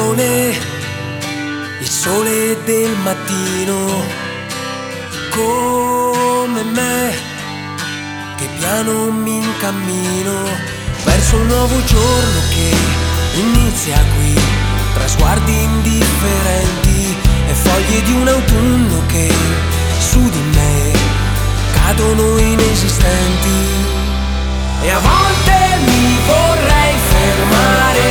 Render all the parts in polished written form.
sole, il sole del mattino, come me, che piano mi incammino verso un nuovo giorno che inizia qui, tra sguardi indifferenti e foglie di un autunno che su di me cadono inesistenti. E a volte mi vorrei fermare,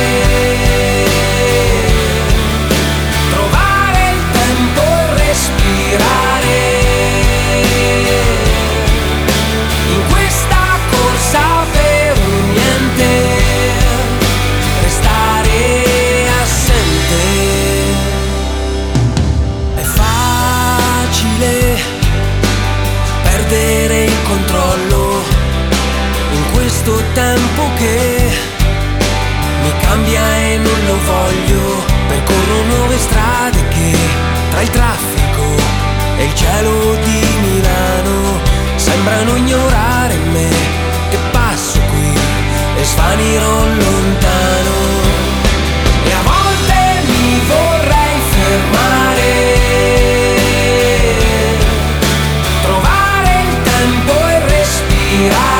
trovare il tempo e respirare in questa corsa per un niente, restare assente. È facile perdere il controllo in questo tempo che mi cambia e non lo voglio. Percorro nuove strade che tra il traffico e il cielo di Milano sembrano ignorare me, che passo qui e svanirò lontano. E a volte mi vorrei fermare, trovare il tempo e respirare